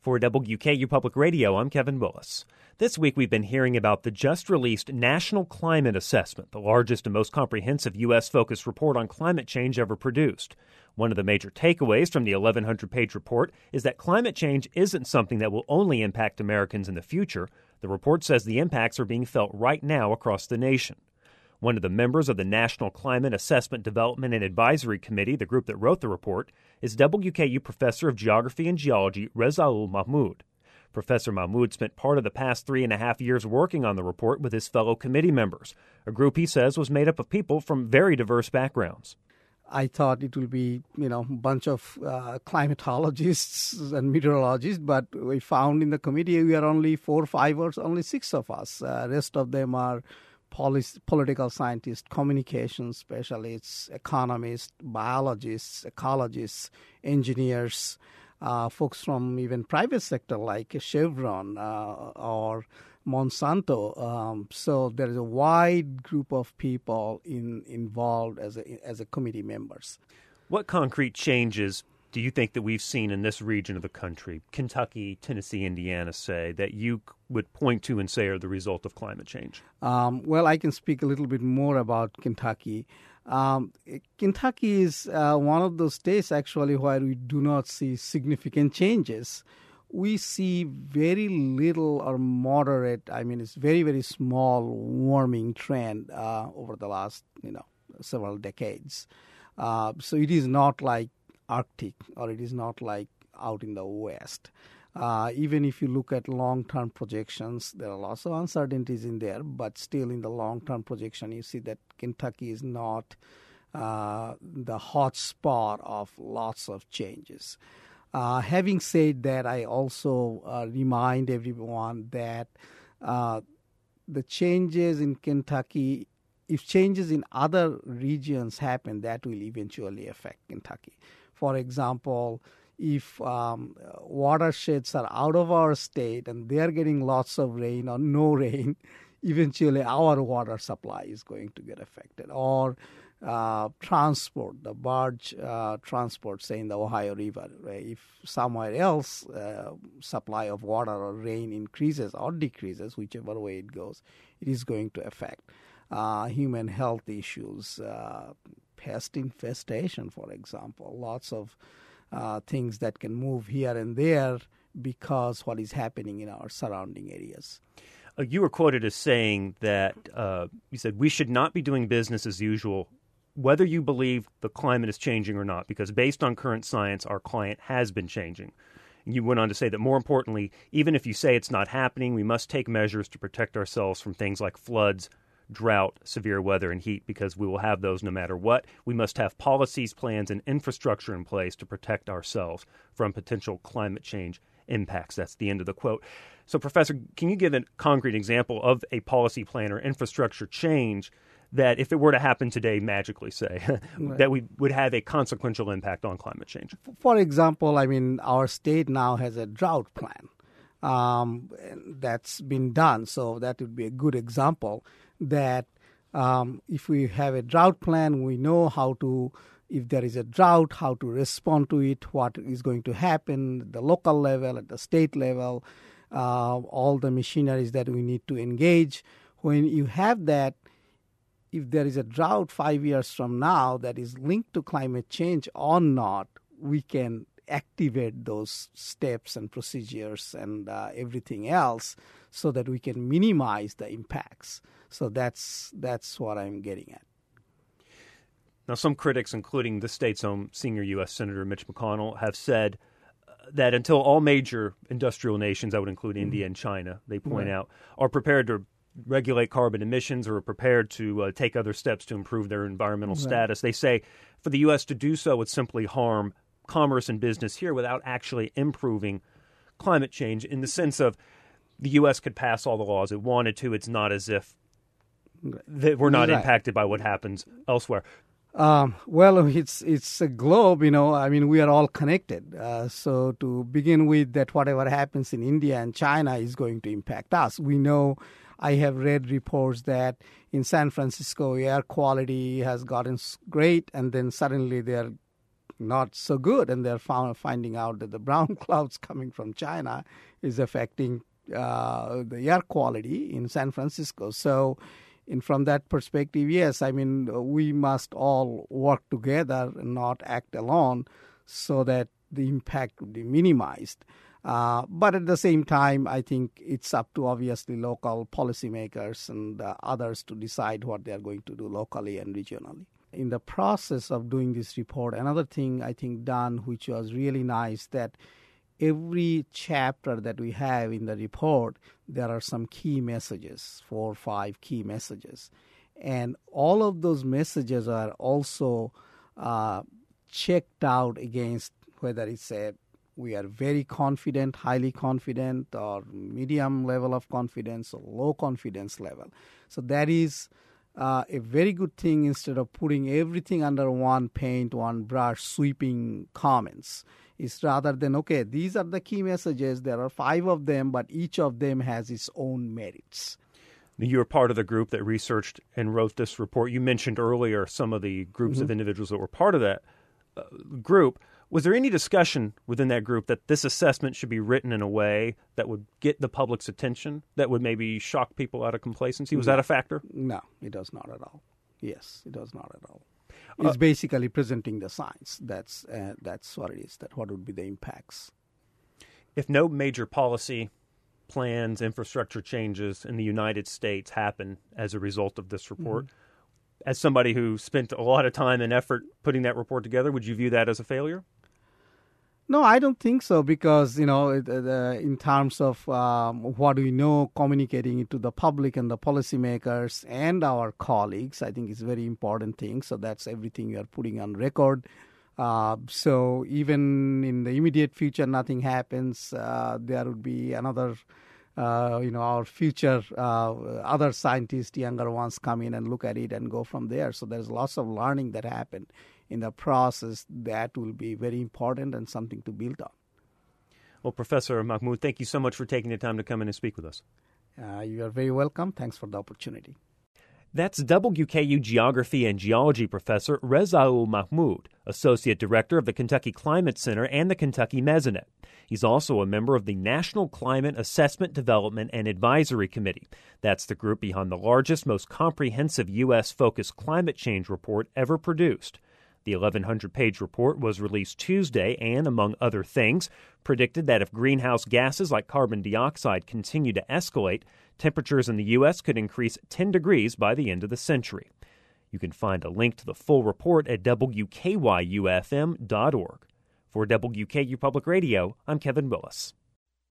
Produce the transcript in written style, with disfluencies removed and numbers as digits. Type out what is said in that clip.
For WKU Public Radio, I'm Kevin Willis. This week we've been hearing about the just-released National Climate Assessment, the largest and most comprehensive U.S.-focused report on climate change ever produced. One of the major takeaways from the 1,100-page report is that climate change isn't something that will only impact Americans in the future. The report says the impacts are being felt right now across the nation. One of the members of the National Climate Assessment Development and Advisory Committee, the group that wrote the report, is WKU Professor of Geography and Geology Rezaul Mahmoud. Professor Mahmoud spent part of the past 3.5 years working on the report with his fellow committee members, a group he says was made up of people from very diverse backgrounds. I thought it would be, a bunch of climatologists and meteorologists, but we found in the committee we are only 4 or 5 or only 6 of us. Rest of them are political scientists, communications specialists, economists, biologists, ecologists, engineers, folks from even private sector like Chevron or Monsanto. So there is a wide group of people involved as a committee members. What concrete changes do you think that we've seen in this region of the country, Kentucky, Tennessee, Indiana, say, that you would point to and say are the result of climate change? Well, I can speak a little bit more about Kentucky. Kentucky is one of those states, actually, where we do not see significant changes. We see very little or moderate, it's very, very small warming trend over the last, several decades. So it is not like Arctic, or it is not like out in the West. Even if you look at long-term projections, there are lots of uncertainties in there, but still in the long-term projection, you see that Kentucky is not the hot spot of lots of changes. Having said that, I also remind everyone that the changes in Kentucky, if changes in other regions happen, that will eventually affect Kentucky. For example, if watersheds are out of our state and they are getting lots of rain or no rain, eventually our water supply is going to get affected. Or transport, the barge transport, say in the Ohio River. If somewhere else supply of water or rain increases or decreases, whichever way it goes, it is going to affect human health issues, pest infestation, for example. Lots of things that can move here and there because what is happening in our surrounding areas. You were quoted as saying that you said we should not be doing business as usual, whether you believe the climate is changing or not, because based on current science, our climate has been changing. And you went on to say that more importantly, even if you say it's not happening, we must take measures to protect ourselves from things like floods, drought, severe weather, and heat, because we will have those no matter what. We must have policies, plans, and infrastructure in place to protect ourselves from potential climate change impacts. That's the end of the quote. So, Professor, can you give a concrete example of a policy plan or infrastructure change that, if it were to happen today, magically say, right, that we would have a consequential impact on climate change? For example, our state now has a drought plan that's been done. So that would be a good example that if we have a drought plan, we know how to, if there is a drought, how to respond to it, what is going to happen at the local level, at the state level, all the machineries that we need to engage. When you have that, if there is a drought 5 years from now that is linked to climate change or not, we can activate those steps and procedures and everything else so that we can minimize the impacts. So that's what I'm getting at. Now, some critics, including the state's own senior U.S. Senator Mitch McConnell, have said that until all major industrial nations, I would include India and China, they point out, are prepared to regulate carbon emissions or are prepared to take other steps to improve their environmental status, they say for the U.S. to do so would simply harm commerce and business here without actually improving climate change, in the sense of the U.S. could pass all the laws it wanted to. It's not as if we're not impacted by what happens elsewhere. Well, it's a globe, we are all connected. So to begin with, that whatever happens in India and China is going to impact us. We know, I have read reports that in San Francisco, air quality has gotten great, and then suddenly they're not so good, and they're finding out that the brown clouds coming from China is affecting the air quality in San Francisco. So from that perspective, yes, I mean, we must all work together and not act alone so that the impact would be minimized. But at the same time, I think it's up to obviously local policymakers and others to decide what they are going to do locally and regionally. In the process of doing this report, another thing I think done, which was really nice, that every chapter that we have in the report, there are some key messages, 4 or 5 key messages. And all of those messages are also checked out against whether it's we are very confident, highly confident, or medium level of confidence, or low confidence level. So that is a very good thing, instead of putting everything under one paint, one brush, sweeping comments. It's rather than, okay, these are the key messages. There are 5 of them, but each of them has its own merits. You're part of the group that researched and wrote this report. You mentioned earlier some of the groups of individuals that were part of that group. Was there any discussion within that group that this assessment should be written in a way that would get the public's attention, that would maybe shock people out of complacency? Was that a factor? No, it does not at all. Yes, it does not at all. It's basically presenting the science. That's what it is, that what would be the impacts. If no major policy plans, infrastructure changes in the United States happen as a result of this report, as somebody who spent a lot of time and effort putting that report together, would you view that as a failure? No, I don't think so, because, in terms of what we know, communicating it to the public and the policymakers and our colleagues, I think is a very important thing. So that's everything we are putting on record. So even in the immediate future, nothing happens, there would be another, our future, other scientists, younger ones, come in and look at it and go from there. So there's lots of learning that happened in the process that will be very important and something to build on. Well, Professor Mahmood, thank you so much for taking the time to come in and speak with us. You are very welcome. Thanks for the opportunity. That's WKU Geography and Geology Professor Rezaul Mahmood, Associate Director of the Kentucky Climate Center and the Kentucky Mesonet. He's also a member of the National Climate Assessment, Development, and Advisory Committee. That's the group behind the largest, most comprehensive U.S.-focused climate change report ever produced. The 1,100-page report was released Tuesday and, among other things, predicted that if greenhouse gases like carbon dioxide continue to escalate, temperatures in the U.S. could increase 10 degrees by the end of the century. You can find a link to the full report at WKYUFM.org. For WKU Public Radio, I'm Kevin Willis.